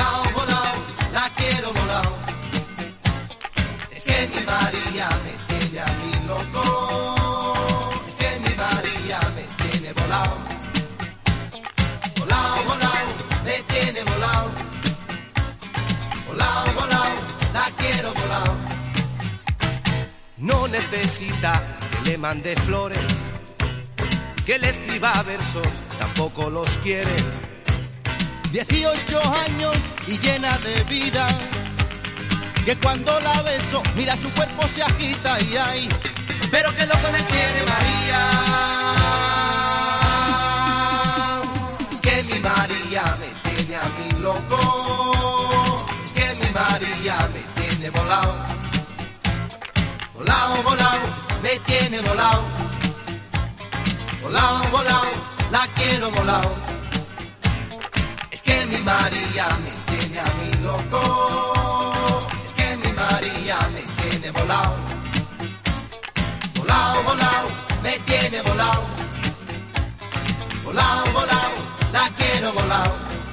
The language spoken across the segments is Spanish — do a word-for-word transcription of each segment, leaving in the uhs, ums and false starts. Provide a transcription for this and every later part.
volao, volao, la quiero volao. Es que mi María me tiene a mí loco. Es que mi María me tiene volao. Volao, volao, me tiene volao. Volao, volao, la quiero volao. No necesita que le mande flores, que le escriba versos, tampoco los quiere. Dieciocho años y llena de vida, que cuando la beso, mira su cuerpo se agita y ay, pero que loco me tiene María. Es que mi María me tiene a mí loco. Es que mi María me tiene volao. Volao, volao, me tiene volao. Volao, volao, la quiero volao. Es que mi María me tiene a mí loco. Es que mi María me tiene volao. Volao, volao, me tiene volao. Volao, volao, la quiero volao.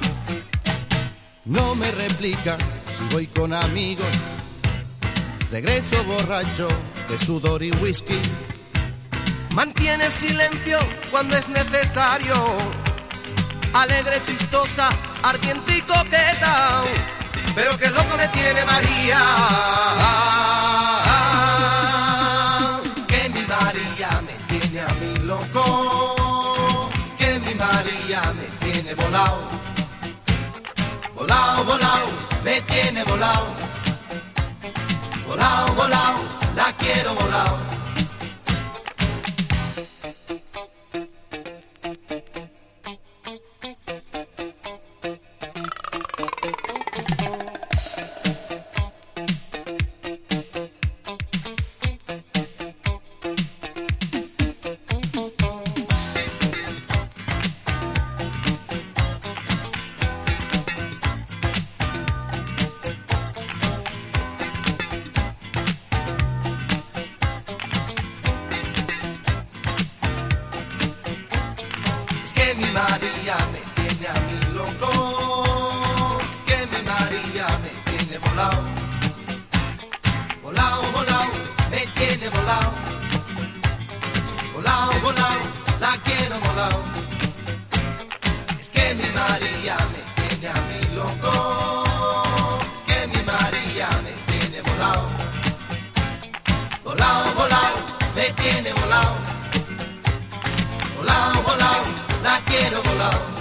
No me replica si voy con amigos. Regreso borracho de sudor y whisky. Mantiene silencio cuando es necesario. Alegre, chistosa, ardiente y coqueta. Pero que loco me tiene María. Que mi María me tiene a mí loco. Es que mi María me tiene volao. Volao, volao, me tiene volao. Volao, volao, la quiero volao. María me tiene a mí loco. Es que mi María me tiene volao. Volao, volao, me tiene volao. Volao, volao, la quiero volao. Es que mi María me tiene a mí loco. Es que mi María me tiene volao. Volao, volao, me tiene volao. Volao, volao, la quiero volao.